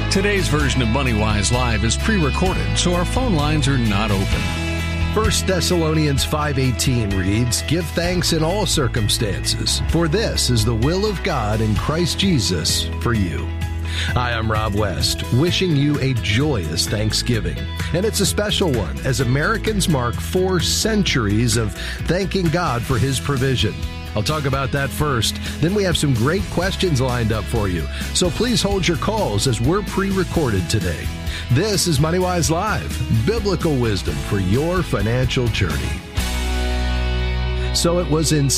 Today's version of MoneyWise Live is pre-recorded, so our phone lines are not open. 1 Thessalonians 5:18 reads, "Give thanks in all circumstances, for this is the will of God in Christ Jesus for you." Hi, I'm Rob West, wishing you a joyous Thanksgiving. And it's a special one, as Americans mark 4 centuries of thanking God for His provision. I'll talk about that first. Then we have some great questions lined up for you. So please hold your calls as we're pre-recorded today. This is MoneyWise Live, biblical wisdom for your financial journey. So it was in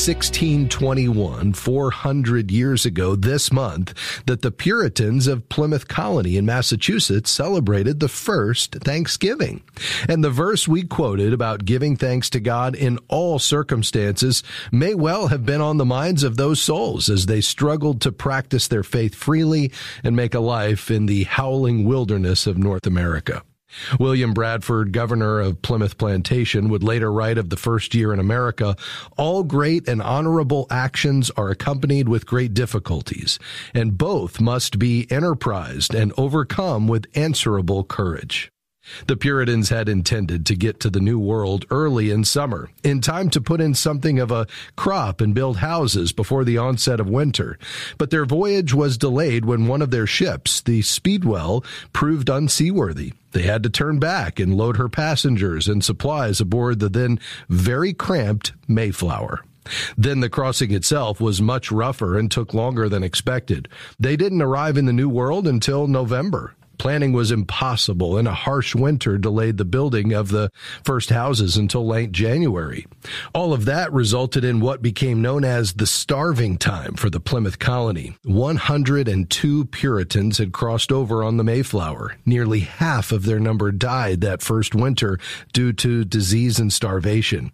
1621, 400 years ago this month, that the Puritans of Plymouth Colony in Massachusetts celebrated the first Thanksgiving. And the verse we quoted about giving thanks to God in all circumstances may well have been on the minds of those souls as they struggled to practice their faith freely and make a life in the howling wilderness of North America. William Bradford, governor of Plymouth Plantation, would later write of the first year in America, "All great and honorable actions are accompanied with great difficulties, and both must be enterprised and overcome with answerable courage." The Puritans had intended to get to the New World early in summer, in time to put in something of a crop and build houses before the onset of winter. But their voyage was delayed when one of their ships, the Speedwell, proved unseaworthy. They had to turn back and load her passengers and supplies aboard the then very cramped Mayflower. Then the crossing itself was much rougher and took longer than expected. They didn't arrive in the New World until November. Planning was impossible, and a harsh winter delayed the building of the first houses until late January. All of that resulted in what became known as the starving time for the Plymouth colony. 102 Puritans had crossed over on the Mayflower. Nearly half of their number died that first winter due to disease and starvation.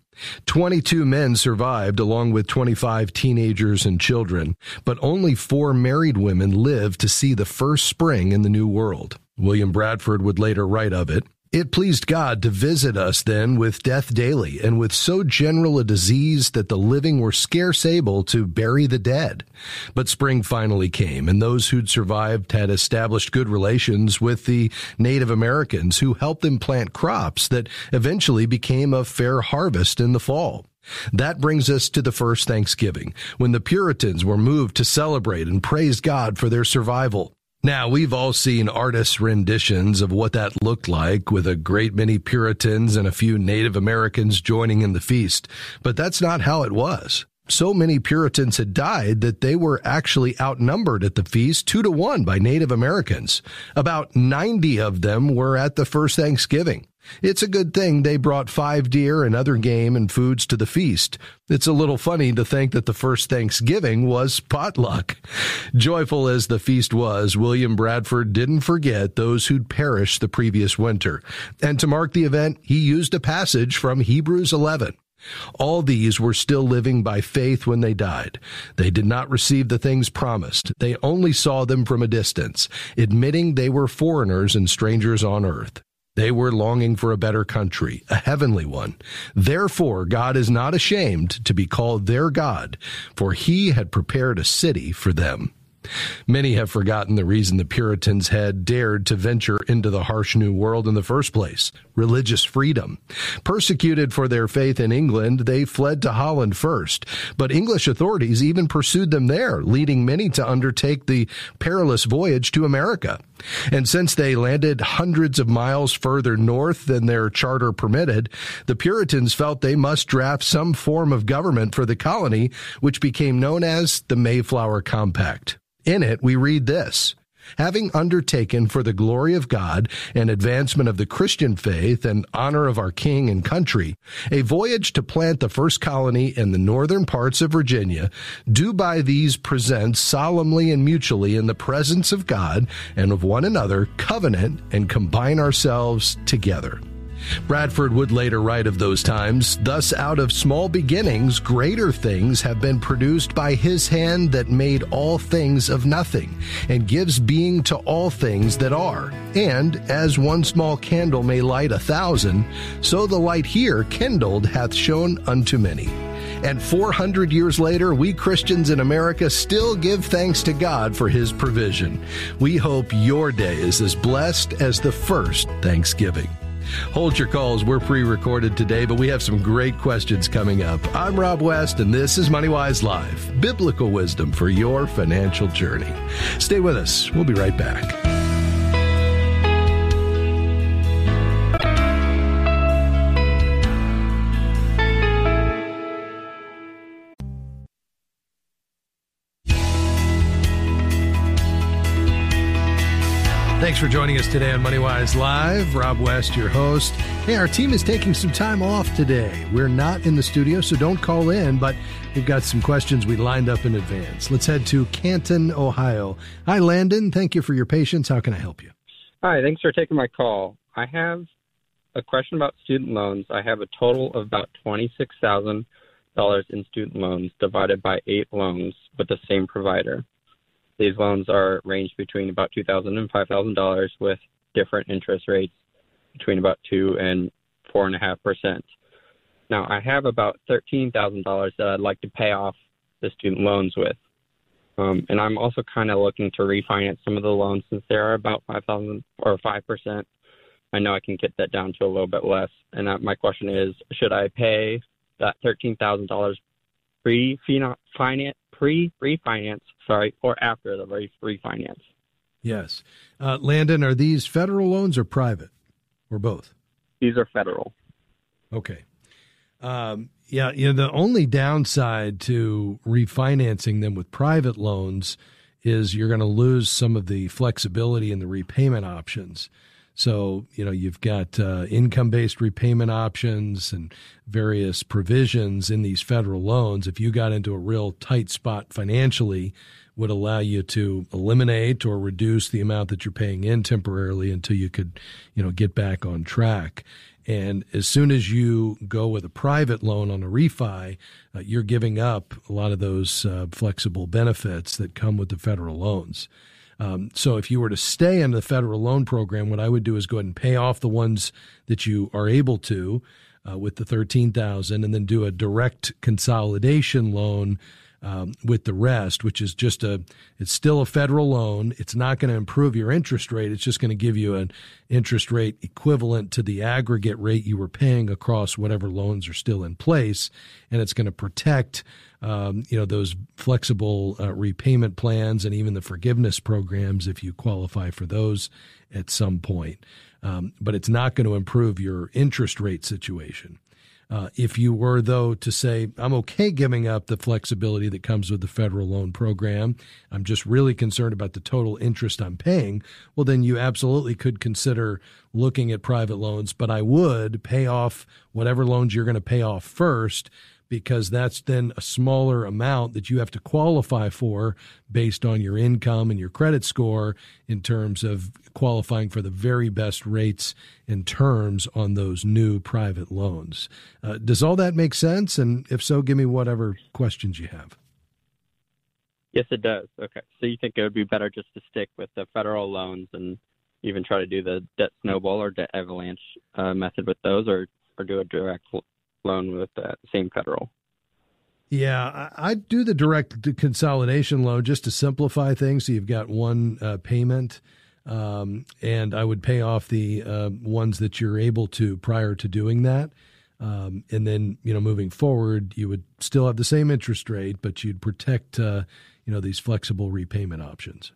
22 men survived, along with 25 teenagers and children, but only 4 married women lived to see the first spring in the New World. William Bradford would later write of it, "It pleased God to visit us then with death daily, and with so general a disease that the living were scarce able to bury the dead. But spring finally came, and those who'd survived had established good relations with the Native Americans, who helped them plant crops that eventually became a fair harvest in the fall. That brings us to the first Thanksgiving, when the Puritans were moved to celebrate and praise God for their survival. Now, we've all seen artists' renditions of what that looked like, with a great many Puritans and a few Native Americans joining in the feast, but that's not how it was. So many Puritans had died that they were actually outnumbered at the feast 2-1 by Native Americans. About 90 of them were at the first Thanksgiving. It's a good thing they brought 5 deer and other game and foods to the feast. It's a little funny to think that the first Thanksgiving was potluck. Joyful as the feast was, William Bradford didn't forget those who'd perished the previous winter. And to mark the event, he used a passage from Hebrews 11. All these were still living by faith when they died. They did not receive the things promised. They only saw them from a distance, admitting they were foreigners and strangers on earth. They were longing for a better country, a heavenly one. Therefore, God is not ashamed to be called their God, for He had prepared a city for them." Many have forgotten the reason the Puritans had dared to venture into the harsh New World in the first place: religious freedom. Persecuted for their faith in England, they fled to Holland first, but English authorities even pursued them there, leading many to undertake the perilous voyage to America. And since they landed hundreds of miles further north than their charter permitted, the Puritans felt they must draft some form of government for the colony, which became known as the Mayflower Compact. In it, we read this: "Having undertaken for the glory of God and advancement of the Christian faith and honor of our king and country, a voyage to plant the first colony in the northern parts of Virginia, do by these present solemnly and mutually in the presence of God and of one another covenant and combine ourselves together." Bradford would later write of those times, "Thus out of small beginnings greater things have been produced by His hand that made all things of nothing, and gives being to all things that are. And as one small candle may light 1,000, so the light here kindled hath shone unto many. And 400 years later, we Christians in America still give thanks to God for his provision. We hope your day is as blessed as the first Thanksgiving. Hold your calls. We're pre-recorded today, but we have some great questions coming up. I'm Rob West, and this is MoneyWise Live, biblical wisdom for your financial journey. Stay with us. We'll be right back. Thanks for joining us today on MoneyWise Live. Rob West, your host. Hey, our team is taking some time off today. We're not in the studio, so don't call in, but we've got some questions we lined up in advance. Let's head to Canton, Ohio. Hi, Landon. Thank you for your patience. How can I help you? Hi, thanks for taking my call. I have a question about student loans. I have a total of about $26,000 in student loans divided by 8 loans with the same provider. These loans are ranged between about $2,000 and $5,000 with different interest rates between about 2 and 4.5%. Now, I have about $13,000 that I'd like to pay off the student loans with. And I'm also kind of looking to refinance some of the loans since they are about 5,000 or 5%. I know I can get that down to a little bit less. And my question is, should I pay that $13,000 pre-refinance, or after the refinance? Yes. Landon, are these federal loans or private, or both? These are federal. Okay. The only downside to refinancing them with private loans is you're going to lose some of the flexibility in the repayment options. So, you've got income-based repayment options and various provisions in these federal loans. If you got into a real tight spot financially, would allow you to eliminate or reduce the amount that you're paying in temporarily until you could, get back on track. And as soon as you go with a private loan on a refi, you're giving up a lot of those flexible benefits that come with the federal loans. So if you were to stay in the federal loan program, what I would do is go ahead and pay off the ones that you are able to with the $13,000, and then do a direct consolidation loan with the rest, which is it's still a federal loan. It's not going to improve your interest rate. It's just going to give you an interest rate equivalent to the aggregate rate you were paying across whatever loans are still in place. And it's going to protect, those flexible repayment plans and even the forgiveness programs if you qualify for those at some point. But it's not going to improve your interest rate situation. If you were, though, to say, I'm okay giving up the flexibility that comes with the federal loan program, I'm just really concerned about the total interest I'm paying, well, then you absolutely could consider looking at private loans. But I would pay off whatever loans you're going to pay off first, because that's then a smaller amount that you have to qualify for based on your income and your credit score in terms of qualifying for the very best rates and terms on those new private loans. Does all that make sense? And if so, give me whatever questions you have. Yes, it does. Okay. So you think it would be better just to stick with the federal loans and even try to do the debt snowball or debt avalanche method with those, or do a direct loan with the same federal? Yeah, I'd do the direct consolidation loan just to simplify things. So you've got one payment, and I would pay off the ones that you're able to prior to doing that. And then, moving forward, you would still have the same interest rate, but you'd protect, these flexible repayment options.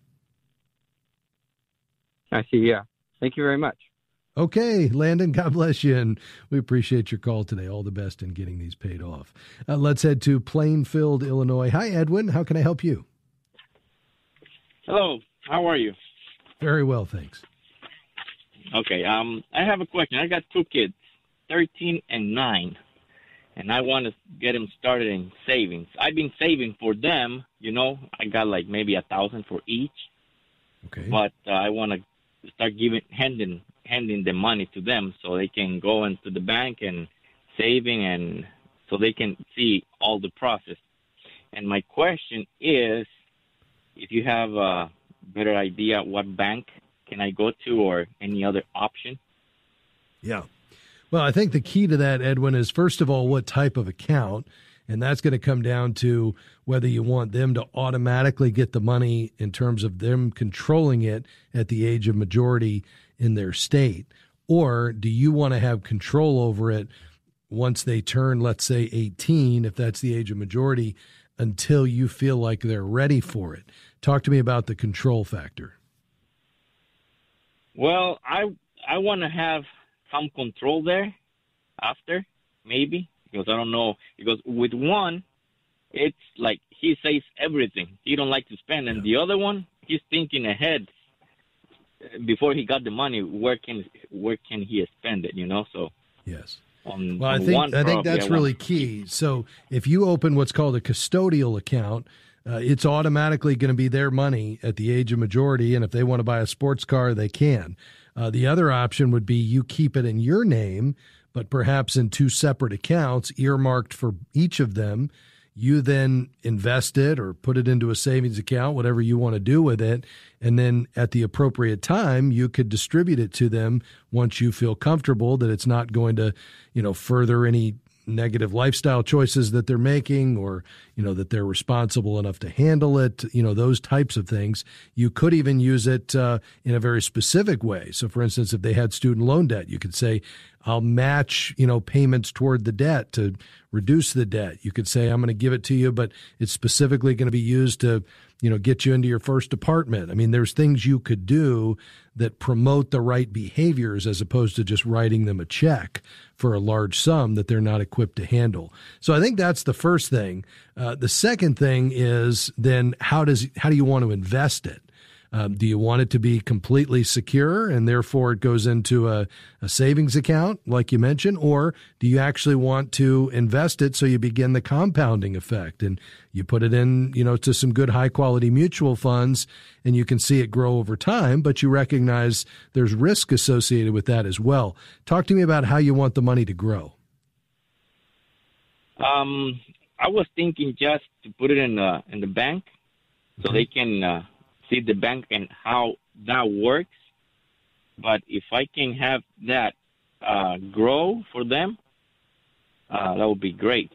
I see. Yeah. Thank you very much. Okay, Landon, God bless you, and we appreciate your call today. All the best in getting these paid off. Let's head to Plainfield, Illinois. Hi, Edwin. How can I help you? Hello. How are you? Very well, thanks. Okay. I have a question. I got 2 kids, 13 and 9, and I want to get them started in savings. I've been saving for them. I got like maybe $1,000 for each. Okay. But I want to start handing the money to them so they can go into the bank and saving, and so they can see all the process. And my question is, if you have a better idea what bank can I go to or any other option? Yeah. Well, I think the key to that, Edwin, is first of all, what type of account? And that's going to come down to whether you want them to automatically get the money in terms of them controlling it at the age of majority in their state, or do you want to have control over it once they turn, let's say, 18, if that's the age of majority, until you feel like they're ready for it? Talk to me about the control factor. Well, I want to have some control there after, maybe, because I don't know. Because with one, it's like he says everything. He don't like to spend. And the other one, he's thinking ahead before he got the money, where can he spend it, So yes. I think that's really key. So if you open what's called a custodial account, it's automatically going to be their money at the age of majority, and if they want to buy a sports car, they can. The other option would be you keep it in your name, but perhaps in two separate accounts earmarked for each of them. You then invest it or put it into a savings account, whatever you want to do with it. And then at the appropriate time, you could distribute it to them once you feel comfortable that it's not going to, further any negative lifestyle choices that they're making, or, that they're responsible enough to handle it, those types of things. You could even use it in a very specific way. So, for instance, if they had student loan debt, you could say, I'll match, payments toward the debt to reduce the debt. You could say, I'm going to give it to you, but it's specifically going to be used to, get you into your first apartment. I mean, there's things you could do that promote the right behaviors as opposed to just writing them a check for a large sum that they're not equipped to handle. So I think that's the first thing. The second thing is then how do you want to invest it? Do you want it to be completely secure and therefore it goes into a savings account, like you mentioned, or do you actually want to invest it so you begin the compounding effect and you put it in, to some good high quality mutual funds and you can see it grow over time, but you recognize there's risk associated with that as well. Talk to me about how you want the money to grow. I was thinking just to put it in the bank so they can see the bank and how that works. But if I can have that grow for them, that would be great.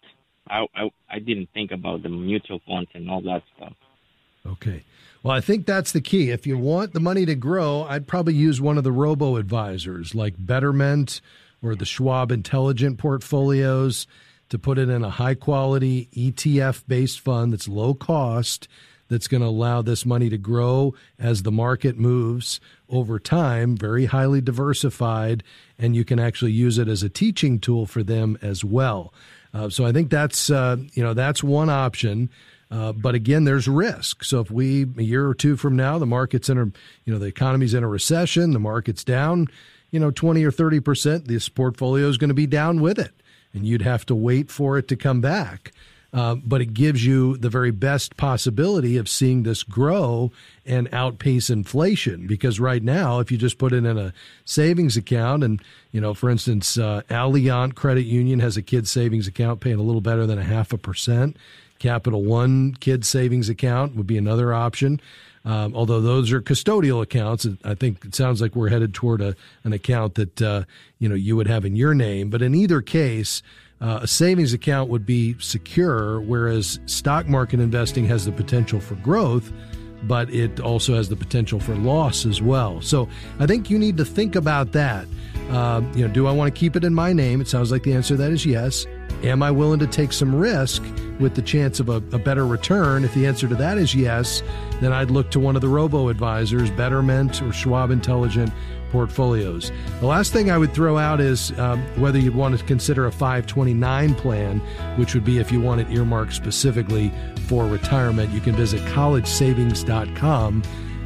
I didn't think about the mutual funds and all that stuff. Okay. Well, I think that's the key. If you want the money to grow, I'd probably use one of the robo-advisors like Betterment or the Schwab Intelligent Portfolios to put it in a high-quality ETF-based fund that's low cost, that's going to allow this money to grow as the market moves over time, very highly diversified, and you can actually use it as a teaching tool for them as well. So I think that's one option. But again, there's risk. So if a year or two from now, the market's the economy's in a recession, the market's down, 20 or 30%, this portfolio is going to be down with it, and you'd have to wait for it to come back. But it gives you the very best possibility of seeing this grow and outpace inflation. Because right now, if you just put it in a savings account and, for instance, Alliant Credit Union has a kids savings account paying a little better than 0.5%. Capital One kids savings account would be another option. Although those are custodial accounts, I think it sounds like we're headed toward an account that, you would have in your name. But in either case, a savings account would be secure, whereas stock market investing has the potential for growth, but it also has the potential for loss as well. So I think you need to think about that. Do I want to keep it in my name? It sounds like the answer to that is yes. Am I willing to take some risk with the chance of a better return? If the answer to that is yes, then I'd look to one of the robo-advisors, Betterment or Schwab Intelligent Portfolios. The last thing I would throw out is whether you'd want to consider a 529 plan, which would be if you want it earmarked specifically for retirement. You can visit collegesavings.com,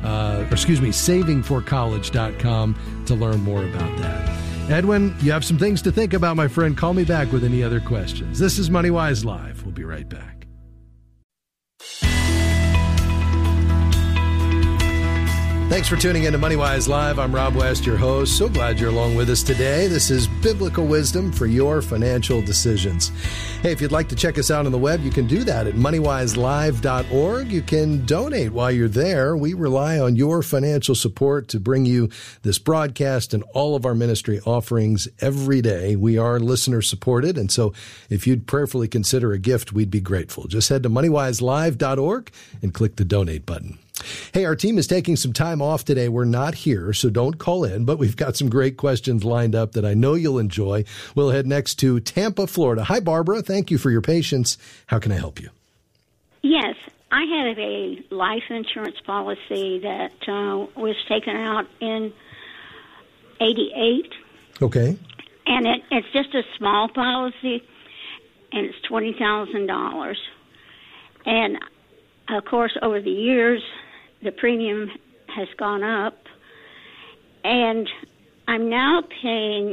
savingforcollege.com to learn more about that. Edwin, you have some things to think about, my friend. Call me back with any other questions. This is MoneyWise Live. We'll be right back. Thanks for tuning in to MoneyWise Live. I'm Rob West, your host. So glad you're along with us today. This is biblical wisdom for your financial decisions. Hey, if you'd like to check us out on the web, you can do that at moneywiselive.org. You can donate while you're there. We rely on your financial support to bring you this broadcast and all of our ministry offerings every day. We are listener supported, and so if you'd prayerfully consider a gift, we'd be grateful. Just head to moneywiselive.org and click the donate button. Hey, our team is taking some time off today. We're not here, so don't call in, but we've got some great questions lined up that I know you'll enjoy. We'll head next to Tampa, Florida. Hi, Barbara. Thank you for your patience. How can I help you? Yes, I have a life insurance policy that was taken out in 88. Okay. And it's just a small policy, and it's $20,000. And, of course, over the years, the premium has gone up, and I'm now paying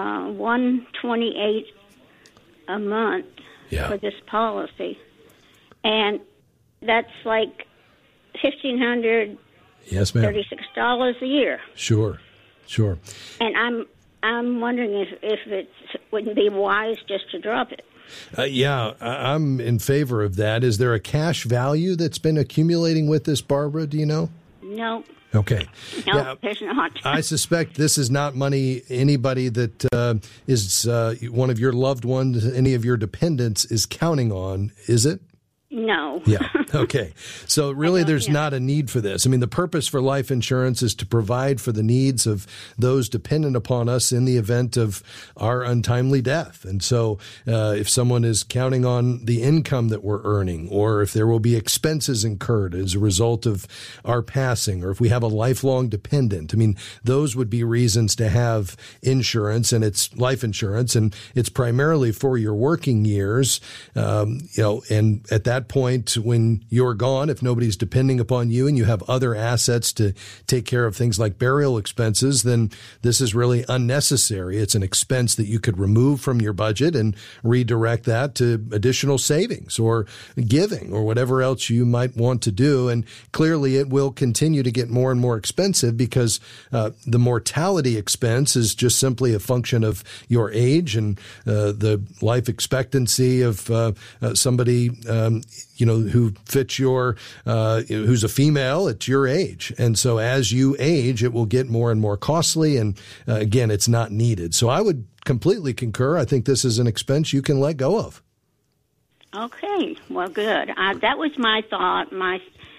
$128 a month for this policy, and that's like $1,536 Yes, ma'am. $36 a year. Sure. And I'm wondering if it wouldn't be wise just to drop it. I'm in favor of that. Is there a cash value that's been accumulating with this, Barbara? Do you know? No. Okay. No, there's not. I suspect this is not money anybody that is one of your loved ones, any of your dependents is counting on, is it? No. Yeah. Okay. So really there's not a need for this. I mean, the purpose for life insurance is to provide for the needs of those dependent upon us in the event of our untimely death. And so if someone is counting on the income that we're earning, or if there will be expenses incurred as a result of our passing, or if we have a lifelong dependent, I mean, those would be reasons to have insurance, and it's life insurance, and it's primarily for your working years, and at that point, when you're gone, if nobody's depending upon you and you have other assets to take care of things like burial expenses, then this is really unnecessary. It's an expense that you could remove from your budget and redirect that to additional savings or giving or whatever else you might want to do. And clearly it will continue to get more and more expensive because the mortality expense is just simply a function of your age and the life expectancy of somebody who fits your, who's a female at your age. And so as you age, it will get more and more costly. And again, it's not needed. So I would completely concur. I think this is an expense you can let go of. Okay. Well, good. That was my thought. My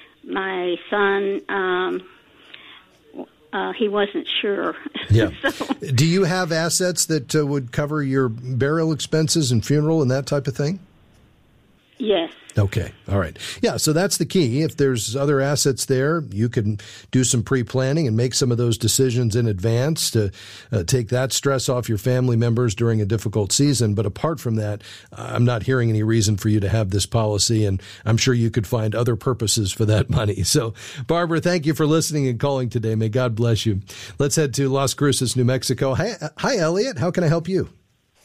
son, he wasn't sure. Yeah. Do you have assets that would cover your burial expenses and funeral and that type of thing? Yes. Okay. All right. Yeah. So that's the key. If there's other assets there, you can do some pre-planning and make some of those decisions in advance to take that stress off your family members during a difficult season. But apart from that, I'm not hearing any reason for you to have this policy, and I'm sure you could find other purposes for that money. So, Barbara, thank you for listening and calling today. May God bless you. Let's head to Las Cruces, New Mexico. Hi, Elliot. How can I help you?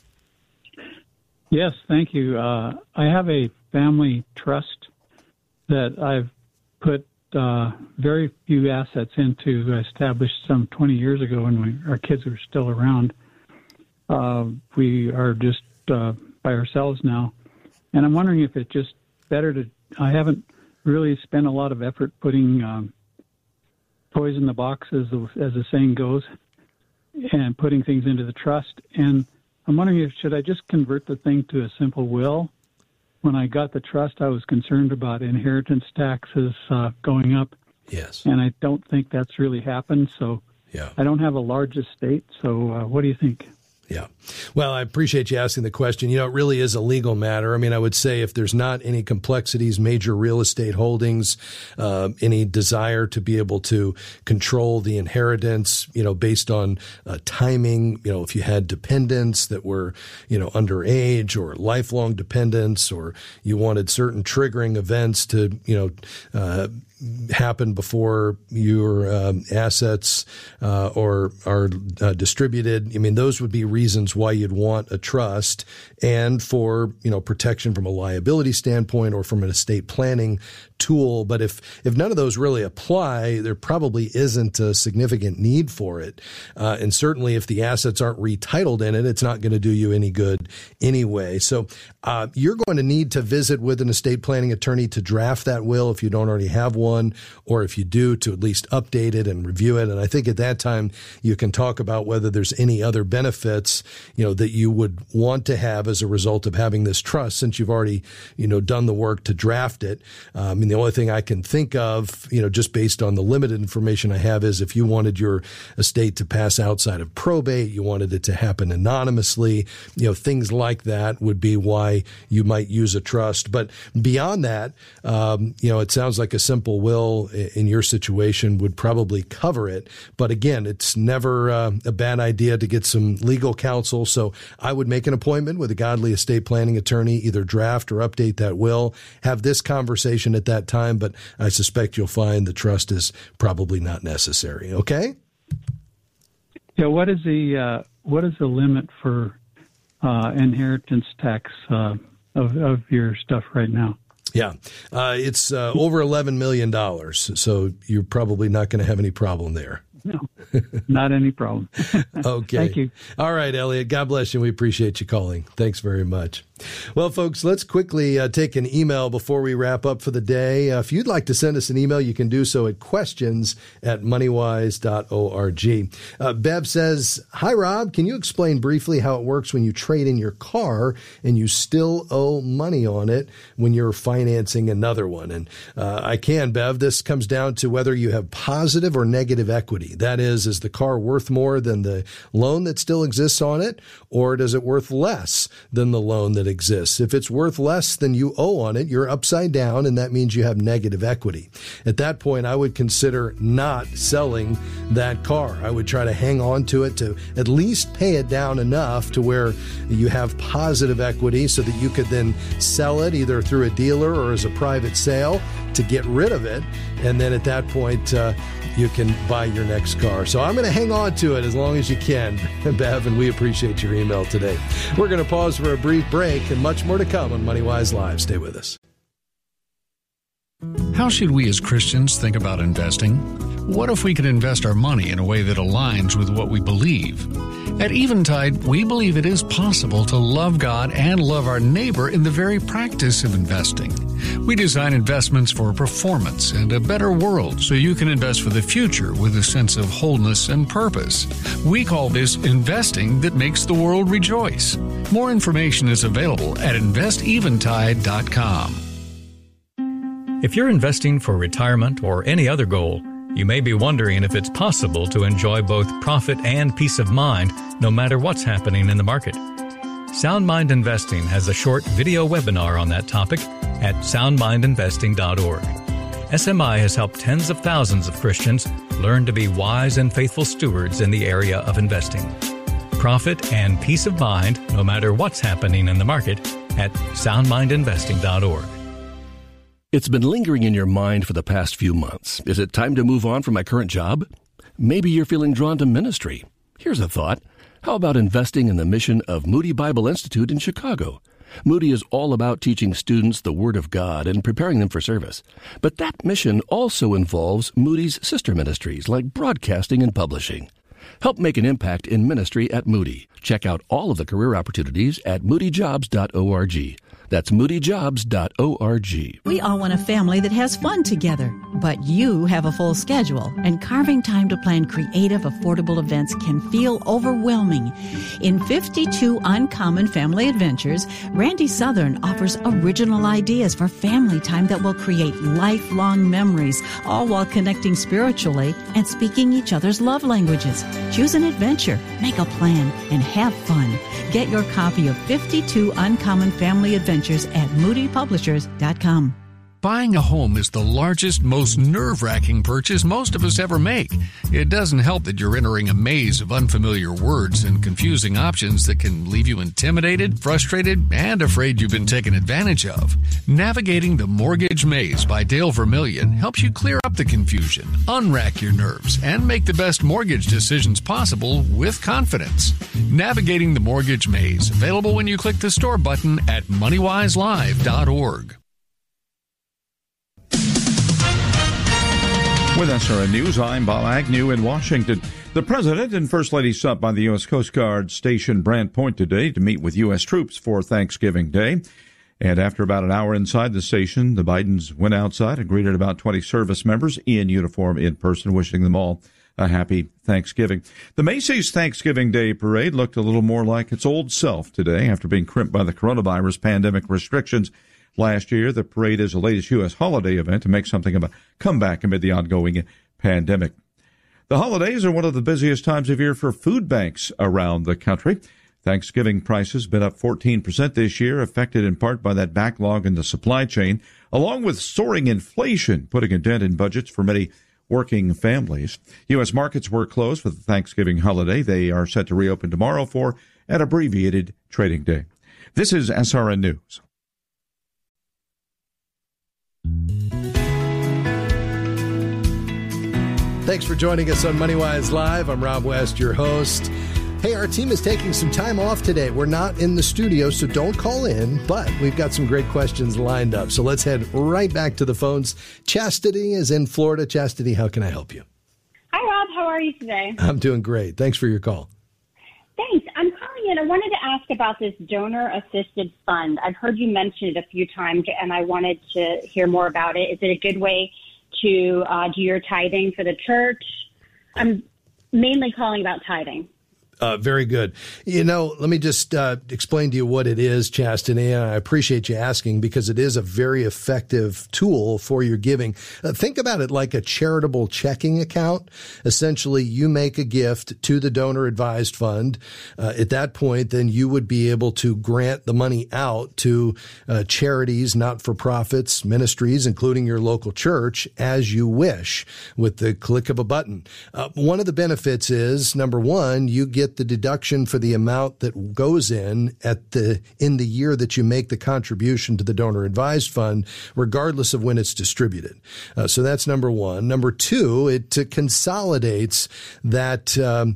Yes, thank you. I have a family trust that I've put very few assets into, established some 20 years ago when our kids were still around. We are just by ourselves now. And I'm wondering if it's just better to, I haven't really spent a lot of effort putting toys in the box, as the saying goes, and putting things into the trust. And I'm wondering should I just convert the thing to a simple will? When I got the trust, I was concerned about inheritance taxes going up. Yes. And I don't think that's really happened. So I don't have a large estate. So what do you think? Yeah. Well, I appreciate you asking the question. It really is a legal matter. I mean, I would say if there's not any complexities, major real estate holdings, any desire to be able to control the inheritance, based on timing, if you had dependents that were, underage or lifelong dependents, or you wanted certain triggering events to, happen before your assets or are distributed. I mean, those would be reasons why you'd want a trust, and for protection from a liability standpoint or from an estate planning tool. But if none of those really apply, there probably isn't a significant need for it. And certainly if the assets aren't retitled in it, it's not going to do you any good anyway. So you're going to need to visit with an estate planning attorney to draft that will if you don't already have one, or if you do, to at least update it and review it. And I think at that time you can talk about whether there's any other benefits, that you would want to have as a result of having this trust, since you've already, done the work to draft it. The only thing I can think of, just based on the limited information I have, is if you wanted your estate to pass outside of probate, you wanted it to happen anonymously, things like that would be why you might use a trust. But beyond that, it sounds like a simple will in your situation would probably cover it. But again, it's never a bad idea to get some legal counsel. So I would make an appointment with a godly estate planning attorney, either draft or update that will, have this conversation at that time. But I suspect you'll find the trust is probably not necessary. Okay? Yeah. What is the limit for inheritance tax of your stuff right now? Yeah, it's over $11 million, so you're probably not going to have any problem there. No, not any problem. Okay. Thank you. All right, Elliot. God bless you. We appreciate you calling. Thanks very much. Well, folks, let's quickly take an email before we wrap up for the day. If you'd like to send us an email, you can do so at questions@moneywise.org. Bev says, "Hi, Rob. Can you explain briefly how it works when you trade in your car and you still owe money on it when you're financing another one?" And I can, Bev. This comes down to whether you have positive or negative equity. That is the car worth more than the loan that still exists on it, or does it worth less than the loan that exists? If it's worth less than you owe on it, you're upside down, and that means you have negative equity. At that point, I would consider not selling that car. I would try to hang on to it to at least pay it down enough to where you have positive equity so that you could then sell it either through a dealer or as a private sale to get rid of it. And then at that point, you can buy your next car. So I'm going to hang on to it as long as you can, Bev, and we appreciate your email today. We're going to pause for a brief break and much more to come on MoneyWise Live. Stay with us. How should we as Christians think about investing? What if we could invest our money in a way that aligns with what we believe? At Eventide, we believe it is possible to love God and love our neighbor in the very practice of investing. We design investments for performance and a better world so you can invest for the future with a sense of wholeness and purpose. We call this investing that makes the world rejoice. More information is available at investeventide.com. If you're investing for retirement or any other goal, you may be wondering if it's possible to enjoy both profit and peace of mind no matter what's happening in the market. Sound Mind Investing has a short video webinar on that topic at soundmindinvesting.org. SMI has helped tens of thousands of Christians learn to be wise and faithful stewards in the area of investing. Profit and peace of mind no matter what's happening in the market at soundmindinvesting.org. It's been lingering in your mind for the past few months. Is it time to move on from my current job? Maybe you're feeling drawn to ministry. Here's a thought. How about investing in the mission of Moody Bible Institute in Chicago? Moody is all about teaching students the Word of God and preparing them for service. But that mission also involves Moody's sister ministries like broadcasting and publishing. Help make an impact in ministry at Moody. Check out all of the career opportunities at moodyjobs.org. That's moodyjobs.org. We all want a family that has fun together, but you have a full schedule, and carving time to plan creative, affordable events can feel overwhelming. In 52 Uncommon Family Adventures, Randy Southern offers original ideas for family time that will create lifelong memories, all while connecting spiritually and speaking each other's love languages. Choose an adventure, make a plan, and have fun. Get your copy of 52 Uncommon Family Adventures at moodypublishers.com. Buying a home is the largest, most nerve-wracking purchase most of us ever make. It doesn't help that you're entering a maze of unfamiliar words and confusing options that can leave you intimidated, frustrated, and afraid you've been taken advantage of. Navigating the Mortgage Maze by Dale Vermillion helps you clear up the confusion, unrack your nerves, and make the best mortgage decisions possible with confidence. Navigating the Mortgage Maze, available when you click the store button at moneywiselive.org. With SRN News, I'm Bob Agnew in Washington. The President and First Lady stopped by the U.S. Coast Guard Station Brant Point today to meet with U.S. troops for Thanksgiving Day. And after about an hour inside the station, the Bidens went outside and greeted about 20 service members in uniform in person, wishing them all a happy Thanksgiving. The Macy's Thanksgiving Day Parade looked a little more like its old self today after being crimped by the coronavirus pandemic restrictions. Last year, the parade is the latest U.S. holiday event to make something of a comeback amid the ongoing pandemic. The holidays are one of the busiest times of year for food banks around the country. Thanksgiving prices have been up 14% this year, affected in part by that backlog in the supply chain, along with soaring inflation, putting a dent in budgets for many working families. U.S. markets were closed for the Thanksgiving holiday. They are set to reopen tomorrow for an abbreviated trading day. This is SRN News. Thanks for joining us on MoneyWise Live. I'm Rob West, your host. Hey, our team is taking some time off today. We're not in the studio, so don't call in, but we've got some great questions lined up. So let's head right back to the phones. Chastity is in Florida. Chastity, how can I help you? Hi, Rob. How are you today? I'm doing great. Thanks for your call. Thanks. I'm calling in. I wanted to ask about this donor-assisted fund. I've heard you mention it a few times, and I wanted to hear more about it. Is it a good way to do your tithing for the church? I'm mainly calling about tithing. Very good. You know, let me just explain to you what it is, Chastity. I appreciate you asking because it is a very effective tool for your giving. Think about it like a charitable checking account. Essentially, you make a gift to the donor advised fund. At that point, then you would be able to grant the money out to charities, not-for-profits, ministries, including your local church, as you wish with the click of a button. One of the benefits is, number one, you get the deduction for the amount that goes in the year that you make the contribution to the donor advised fund, regardless of when it's distributed. So that's number one. Number two, it consolidates that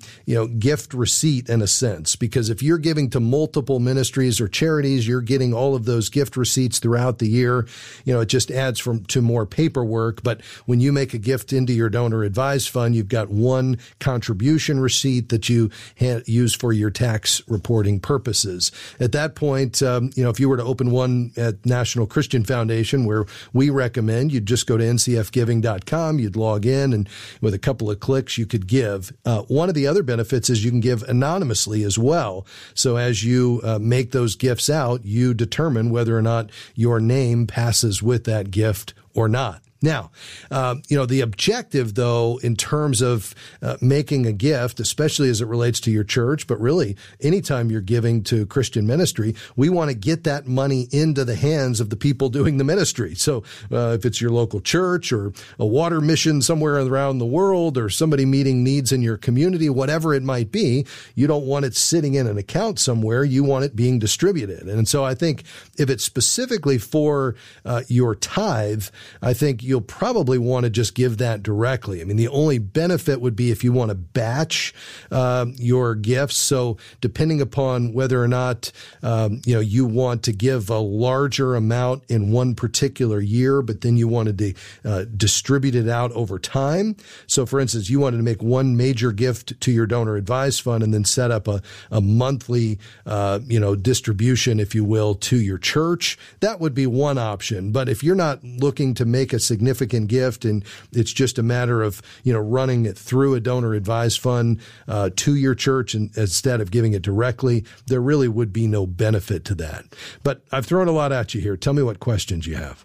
gift receipt in a sense, because if you're giving to multiple ministries or charities, you're getting all of those gift receipts throughout the year. It just adds to more paperwork. But when you make a gift into your donor advised fund, you've got one contribution receipt that you use for your tax reporting purposes. At that point, if you were to open one at National Christian Foundation, where we recommend, you'd just go to ncfgiving.com, you'd log in, and with a couple of clicks, you could give. One of the other benefits is you can give anonymously as well. So as you make those gifts out, you determine whether or not your name passes with that gift or not. Now, the objective, though, in terms of making a gift, especially as it relates to your church, but really anytime you're giving to Christian ministry, we want to get that money into the hands of the people doing the ministry. So if it's your local church or a water mission somewhere around the world or somebody meeting needs in your community, whatever it might be, you don't want it sitting in an account somewhere. You want it being distributed. And so I think if it's specifically for your tithe, I think you'll probably want to just give that directly. I mean, the only benefit would be if you want to batch your gifts. So depending upon whether or not you want to give a larger amount in one particular year, but then you wanted to distribute it out over time. So for instance, you wanted to make one major gift to your donor advised fund and then set up a monthly distribution, if you will, to your church. That would be one option. But if you're not looking to make a significant gift and it's just a matter of running it through a donor advised fund to your church and instead of giving it directly, there really would be no benefit to that. But I've thrown a lot at you here. Tell me what questions you have.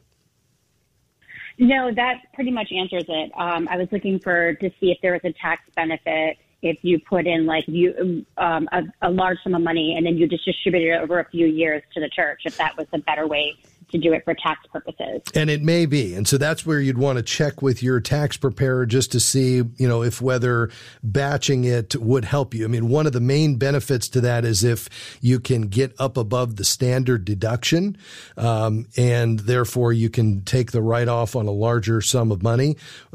No, that pretty much answers it. I was looking to see if there was a tax benefit if you put in a large sum of money and then you just distribute it over a few years to the church, if that was a better way to do it for tax purposes. And it may be. And so that's where you'd want to check with your tax preparer just to see, if whether batching it would help you. I mean, one of the main benefits to that is if you can get up above the standard deduction, and therefore you can take the write-off on a larger sum of money.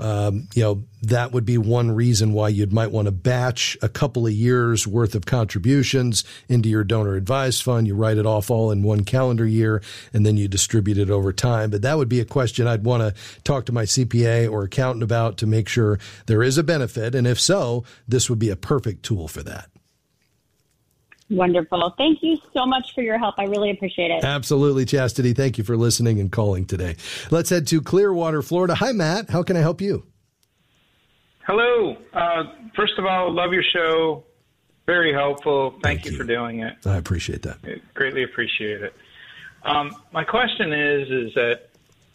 That would be one reason why you might want to batch a couple of years worth of contributions into your donor advised fund. You write it off all in one calendar year, and then you distributed over time. But that would be a question I'd want to talk to my CPA or accountant about to make sure there is a benefit. And if so, this would be a perfect tool for that. Wonderful. Thank you so much for your help. I really appreciate it. Absolutely, Chastity. Thank you for listening and calling today. Let's head to Clearwater, Florida. Hi, Matt. How can I help you? Hello. First of all, love your show. Very helpful. Thank you for doing it. I appreciate that. I greatly appreciate it. My question is that,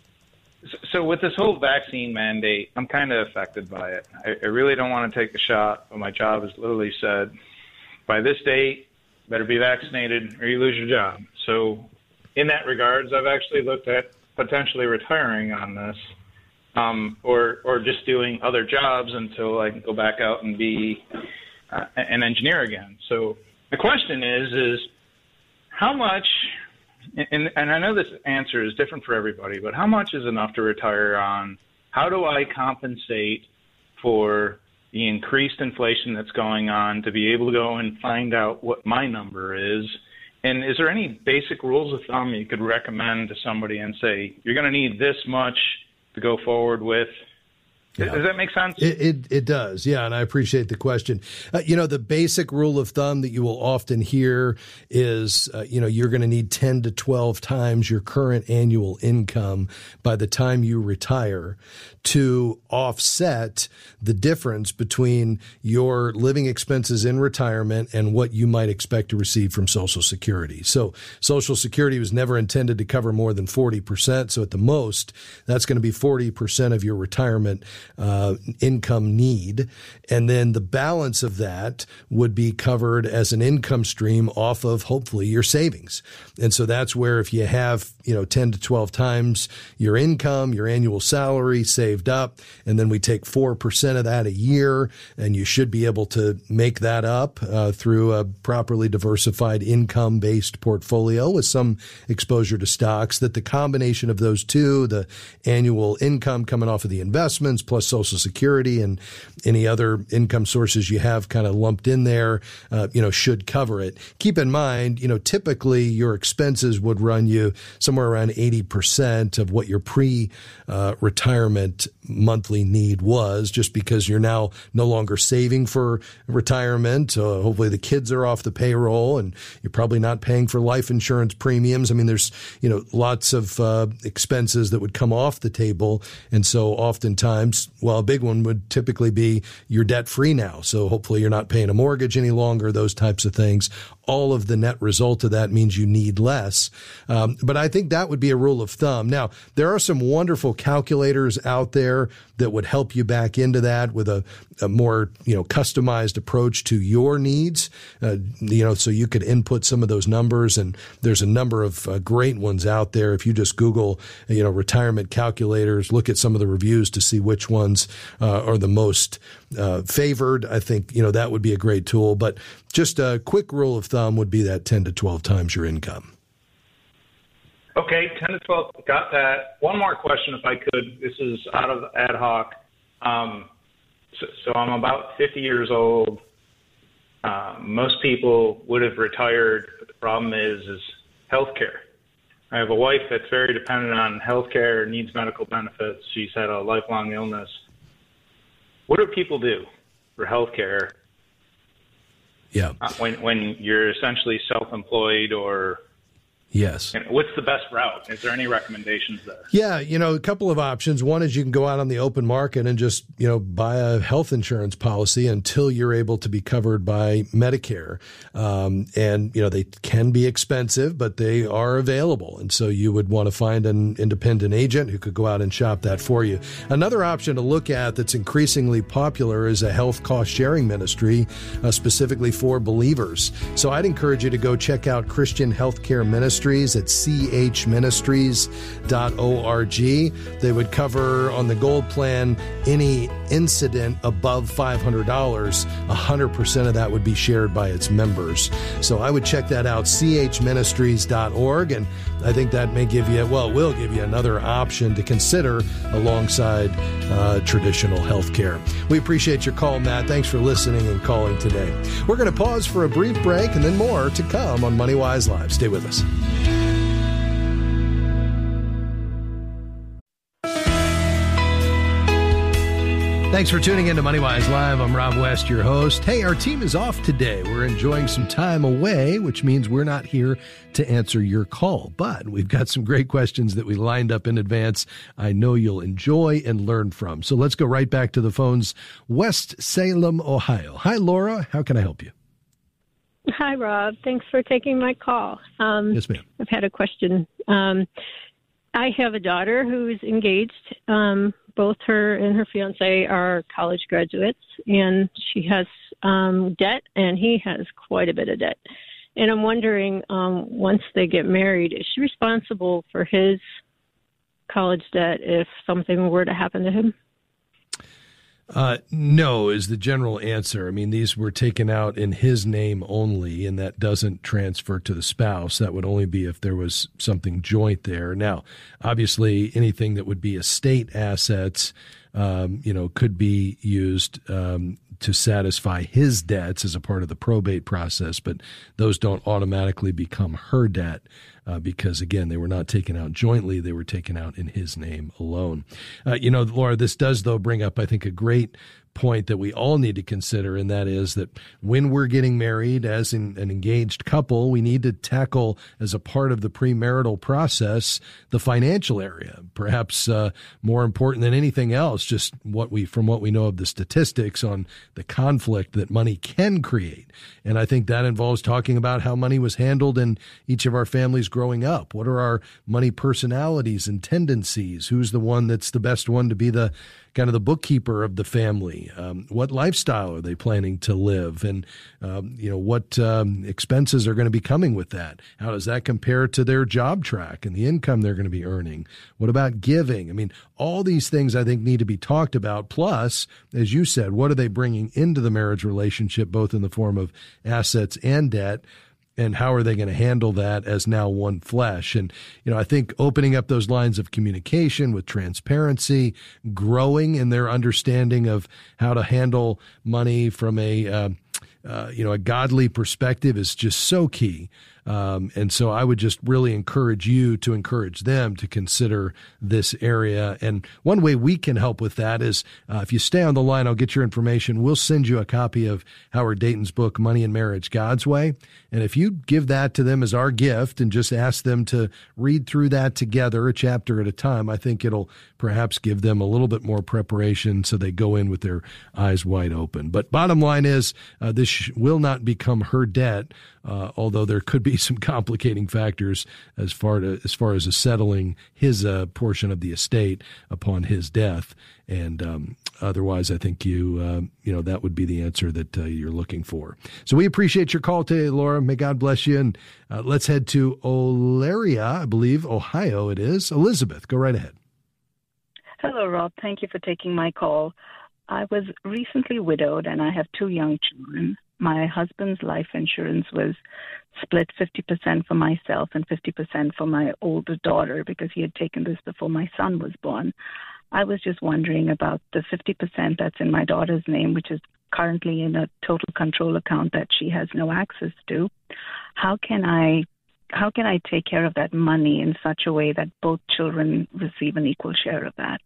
so with this whole vaccine mandate, I'm kind of affected by it. I really don't want to take the shot, but my job has literally said, by this date, better be vaccinated or you lose your job. So in that regards, I've actually looked at potentially retiring on this, or just doing other jobs until I can go back out and be an engineer again. So the question is how much, and I know this answer is different for everybody, but how much is enough to retire on? How do I compensate for the increased inflation that's going on to be able to go and find out what my number is? And is there any basic rules of thumb you could recommend to somebody and say, you're going to need this much to go forward with? Yeah. Does that make sense? It does, yeah, and I appreciate the question. The basic rule of thumb that you will often hear is, you're going to need 10 to 12 times your current annual income by the time you retire to offset the difference between your living expenses in retirement and what you might expect to receive from Social Security. So Social Security was never intended to cover more than 40%. So at the most, that's going to be 40% of your retirement income need. And then the balance of that would be covered as an income stream off of hopefully your savings. And so that's where if you have, 10 to 12 times your income, your annual salary saved up, and then we take 4% of that a year, and you should be able to make that up through a properly diversified income-based portfolio with some exposure to stocks, that the combination of those two, the annual income coming off of the investments plus Social Security and any other income sources you have kind of lumped in there, should cover it. Keep in mind, typically your expenses would run you somewhere around 80% of what your pre-retirement monthly need was, just because you're now no longer saving for retirement. Hopefully the kids are off the payroll and you're probably not paying for life insurance premiums. I mean, there's, lots of expenses that would come off the table. And so oftentimes, a big one would typically be you're debt free now. So hopefully you're not paying a mortgage any longer, those types of things. All of the net result of that means you need less. But I think that would be a rule of thumb. Now, there are some wonderful calculators out there that would help you back into that with a more, customized approach to your needs, so you could input some of those numbers. And there's a number of great ones out there. If you just Google, retirement calculators, look at some of the reviews to see which ones are the most favored, I think, that would be a great tool. But just a quick rule of thumb would be that 10 to 12 times your income. Okay, 10 to 12, got that. One more question, if I could. This is out of ad hoc. So I'm about 50 years old. Most people would have retired, but the problem is healthcare. I have a wife that's very dependent on healthcare, needs medical benefits. She's had a lifelong illness. What do people do for healthcare? Yeah. When you're essentially self-employed or... Yes. And what's the best route? Is there any recommendations there? Yeah, a couple of options. One is you can go out on the open market and just, buy a health insurance policy until you're able to be covered by Medicare. They can be expensive, but they are available. And so you would want to find an independent agent who could go out and shop that for you. Another option to look at that's increasingly popular is a health cost sharing ministry, specifically for believers. So I'd encourage you to go check out Christian Healthcare Ministries at chministries.org. They would cover on the gold plan any incident above $500. 100% of that would be shared by its members. So I would check that out, chministries.org, and I think that may give you, will give you another option to consider alongside traditional health care. We appreciate your call, Matt. Thanks for listening and calling today. We're going to pause for a brief break and then more to come on MoneyWise Live. Stay with us. Thanks for tuning in to MoneyWise Live. I'm Rob West, your host. Hey, our team is off today. We're enjoying some time away, which means we're not here to answer your call. But we've got some great questions that we lined up in advance I know you'll enjoy and learn from. So let's go right back to the phones. West Salem, Ohio. Hi, Laura. How can I help you? Hi, Rob. Thanks for taking my call. Yes, ma'am. I've had a question. I have a daughter who's engaged. Both her and her fiance are college graduates, and she has debt, and he has quite a bit of debt. And I'm wondering, once they get married, is she responsible for his college debt if something were to happen to him? No is the general answer. I mean, these were taken out in his name only, and that doesn't transfer to the spouse. That would only be if there was something joint there. Now, obviously, anything that would be estate assets, could be used to satisfy his debts as a part of the probate process, but those don't automatically become her debt because, again, they were not taken out jointly. They were taken out in his name alone. Laura, this does, though, bring up, I think, a great point that we all need to consider, and that is that when we're getting married as an engaged couple, we need to tackle as a part of the premarital process the financial area, perhaps more important than anything else, just from what we know of the statistics on the conflict that money can create. And I think that involves talking about how money was handled in each of our families growing up. What are our money personalities and tendencies? Who's the one that's the best one to be the kind of the bookkeeper of the family? What lifestyle are they planning to live? And, what expenses are going to be coming with that? How does that compare to their job track and the income they're going to be earning? What about giving? I mean, all these things I think need to be talked about. Plus, as you said, what are they bringing into the marriage relationship, both in the form of assets and debt? And how are they going to handle that as now one flesh? And, I think opening up those lines of communication with transparency, growing in their understanding of how to handle money from a godly perspective is just so key. And so I would just really encourage you to encourage them to consider this area. And one way we can help with that is if you stay on the line, I'll get your information. We'll send you a copy of Howard Dayton's book, Money and Marriage, God's Way. And if you give that to them as our gift and just ask them to read through that together, a chapter at a time, I think it'll perhaps give them a little bit more preparation so they go in with their eyes wide open. But bottom line is this will not become her debt, although there could be some complicating factors as far as settling his portion of the estate upon his death. And otherwise, I think that would be the answer that you're looking for. So we appreciate your call today, Laura. May God bless you. And let's head to Elyria, I believe, Ohio it is. Elizabeth, go right ahead. Hello, Rob. Thank you for taking my call. I was recently widowed and I have 2 young children. My husband's life insurance was split 50% for myself and 50% for my older daughter because he had taken this before my son was born. I was just wondering about the 50% that's in my daughter's name, which is currently in a total control account that she has no access to. How can I take care of that money in such a way that both children receive an equal share of that?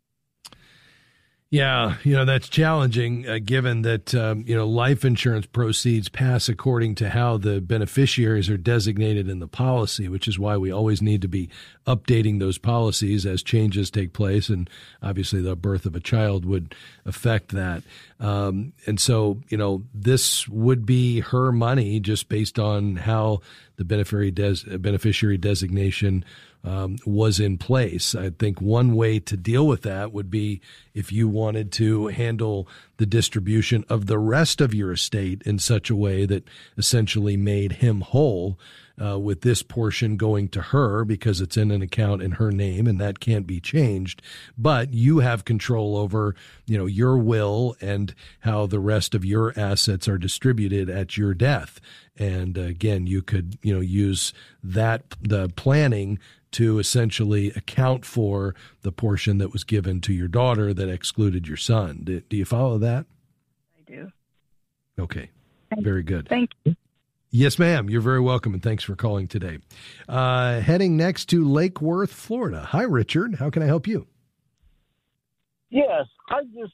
Yeah, that's challenging given that, life insurance proceeds pass according to how the beneficiaries are designated in the policy, which is why we always need to be updating those policies as changes take place. And obviously the birth of a child would affect that. And so, this would be her money just based on how the beneficiary designation was in place. I think one way to deal with that would be if you wanted to handle the distribution of the rest of your estate in such a way that essentially made him whole, with this portion going to her because it's in an account in her name and that can't be changed. But you have control over, your will and how the rest of your assets are distributed at your death. And again, you could, use the planning to essentially account for the portion that was given to your daughter that excluded your son. Do you follow that? I do. Okay. Very good. Thank you. Yes, ma'am. You're very welcome, and thanks for calling today. Heading next to Lake Worth, Florida. Hi, Richard. How can I help you? Yes, I just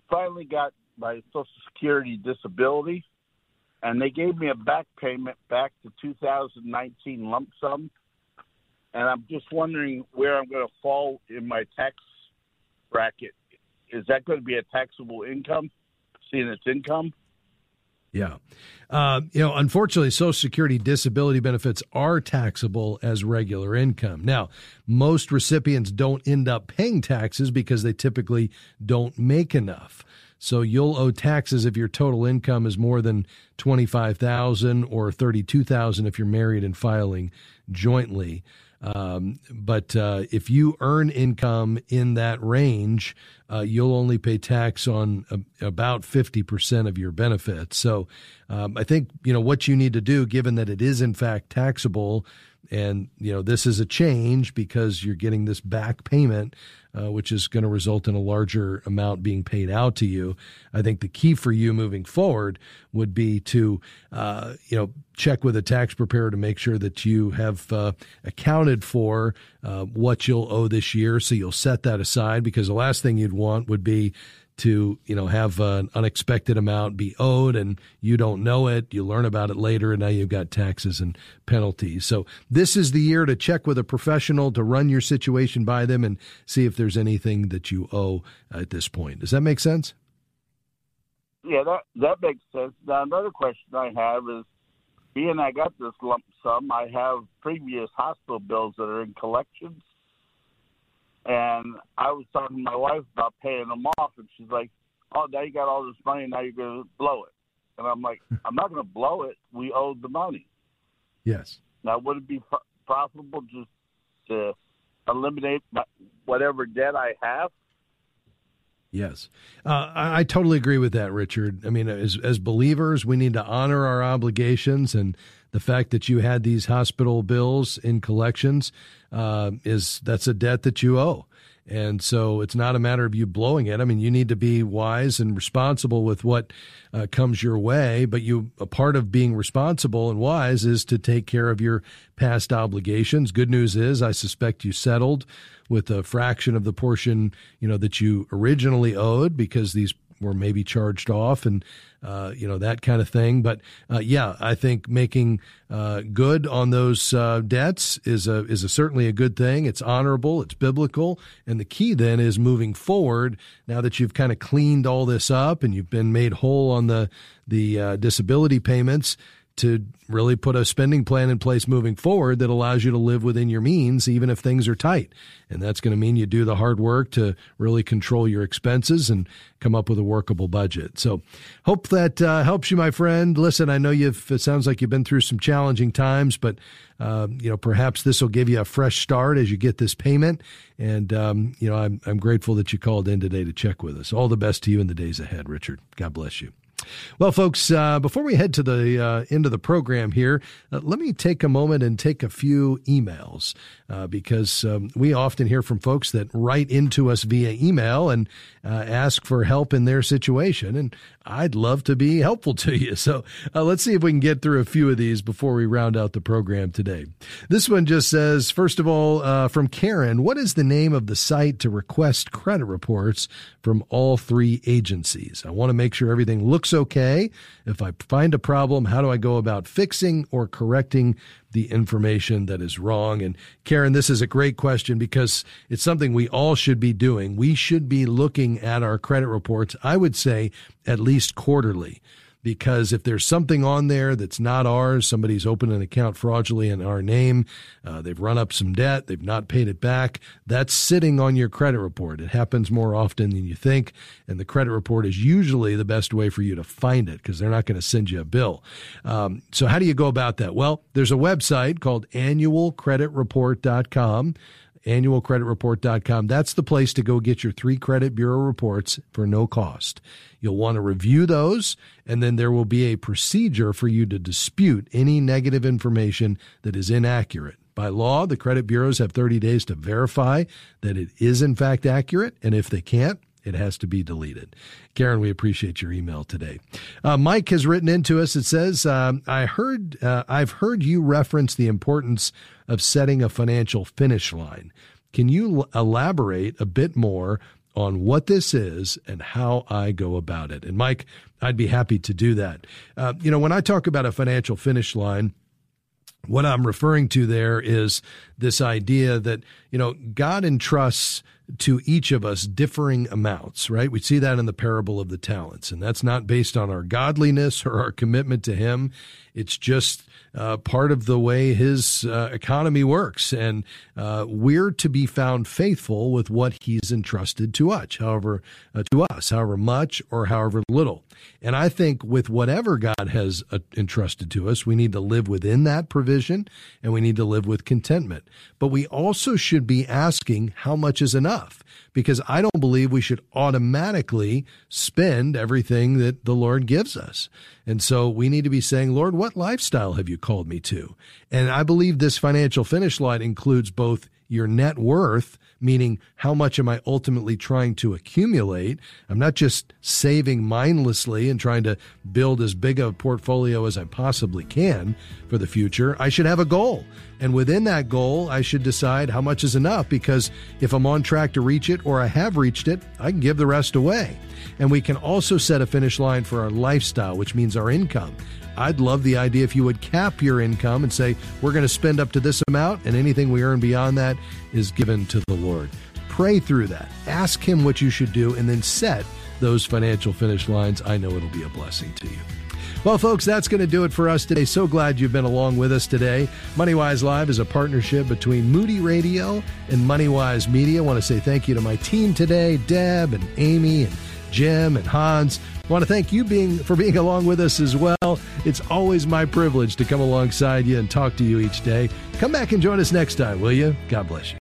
finally got my Social Security disability, and they gave me a back payment back to 2019 lump sum. And I'm just wondering where I'm going to fall in my tax bracket. Is that going to be a taxable income, seeing its income? Yeah. Unfortunately, Social Security disability benefits are taxable as regular income. Now, most recipients don't end up paying taxes because they typically don't make enough. So you'll owe taxes if your total income is more than $25,000 or $32,000 if you're married and filing jointly. But if you earn income in that range, you'll only pay tax on about 50% of your benefits. So I think, what you need to do, given that it is in fact taxable, and, this is a change because you're getting this back payment, which is going to result in a larger amount being paid out to you. I think the key for you moving forward would be to, check with a tax preparer to make sure that you have accounted for what you'll owe this year. So you'll set that aside, because the last thing you'd want would be to, have an unexpected amount be owed and you don't know it. You learn about it later and now you've got taxes and penalties. So this is the year to check with a professional, to run your situation by them and see if there's anything that you owe at this point. Does that make sense? Yeah, that makes sense. Now, another question I have is, being I got this lump sum, I have previous hospital bills that are in collections. And I was talking to my wife about paying them off, and she's like, "Oh, now you got all this money, now you're going to blow it." And I'm like, "I'm not going to blow it. We owed the money." Yes. Now, would it be profitable just to eliminate whatever debt I have? Yes. I totally agree with that, Richard. I mean, as believers, we need to honor our obligations, and the fact that you had these hospital bills in collections that's a debt that you owe. And so it's not a matter of you blowing it. I mean, you need to be wise and responsible with what comes your way, but a part of being responsible and wise is to take care of your past obligations. Good news is, I suspect you settled with a fraction of the portion, that you originally owed, because these were maybe charged off and, that kind of thing. But, I think making good on those debts is certainly a good thing. It's honorable. It's biblical. And the key then is moving forward, now that you've kind of cleaned all this up and you've been made whole on the disability payments, to really put a spending plan in place moving forward that allows you to live within your means, even if things are tight. And that's going to mean you do the hard work to really control your expenses and come up with a workable budget. So hope that helps you, my friend. Listen, I know it sounds like you've been through some challenging times, but perhaps this will give you a fresh start as you get this payment. And, I'm grateful that you called in today to check with us. All the best to you in the days ahead, Richard. God bless you. Well, folks, before we head to the end of the program here, let me take a moment and take a few emails because we often hear from folks that write into us via email and ask for help in their situation. And I'd love to be helpful to you. So let's see if we can get through a few of these before we round out the program today. This one just says, first of all, from Karen, what is the name of the site to request credit reports from all three agencies? I want to make sure everything looks okay. If I find a problem, how do I go about fixing or correcting the information that is wrong? And Karen, this is a great question because it's something we all should be doing. We should be looking at our credit reports, I would say, at least quarterly. Because if there's something on there that's not ours, somebody's opened an account fraudulently in our name, they've run up some debt, they've not paid it back, that's sitting on your credit report. It happens more often than you think, and the credit report is usually the best way for you to find it because they're not going to send you a bill. So how do you go about that? Well, there's a website called annualcreditreport.com. annualcreditreport.com. That's the place to go get your 3 credit bureau reports for no cost. You'll want to review those, and then there will be a procedure for you to dispute any negative information that is inaccurate. By law, the credit bureaus have 30 days to verify that it is in fact accurate, and if they can't, it has to be deleted. Karen, we appreciate your email today. Mike has written into us. It says, I've heard you reference the importance of setting a financial finish line. Can you elaborate a bit more on what this is and how I go about it. And Mike, I'd be happy to do that. When I talk about a financial finish line, what I'm referring to there is this idea that, God entrusts to each of us differing amounts, right? We see that in the parable of the talents, and that's not based on our godliness or our commitment to him. It's just part of the way his economy works, and we're to be found faithful with what he's entrusted to us, however much or however little. And I think with whatever God has entrusted to us, we need to live within that provision, and we need to live with contentment. But we also should be asking how much is enough, because I don't believe we should automatically spend everything that the Lord gives us. And so we need to be saying, Lord, what lifestyle have you called me to? And I believe this financial finish line includes both your net worth, meaning how much am I ultimately trying to accumulate? I'm not just saving mindlessly and trying to build as big a portfolio as I possibly can for the future. I should have a goal. And within that goal, I should decide how much is enough, because if I'm on track to reach it or I have reached it, I can give the rest away. And we can also set a finish line for our lifestyle, which means our income. I'd love the idea if you would cap your income and say, we're going to spend up to this amount, and anything we earn beyond that is given to the Lord. Pray through that. Ask him what you should do, and then set those financial finish lines. I know it'll be a blessing to you. Well, folks, that's going to do it for us today. So glad you've been along with us today. MoneyWise Live is a partnership between Moody Radio and MoneyWise Media. I want to say thank you to my team today, Deb and Amy and Jim and Hans. I want to thank you for being along with us as well. It's always my privilege to come alongside you and talk to you each day. Come back and join us next time, will you? God bless you.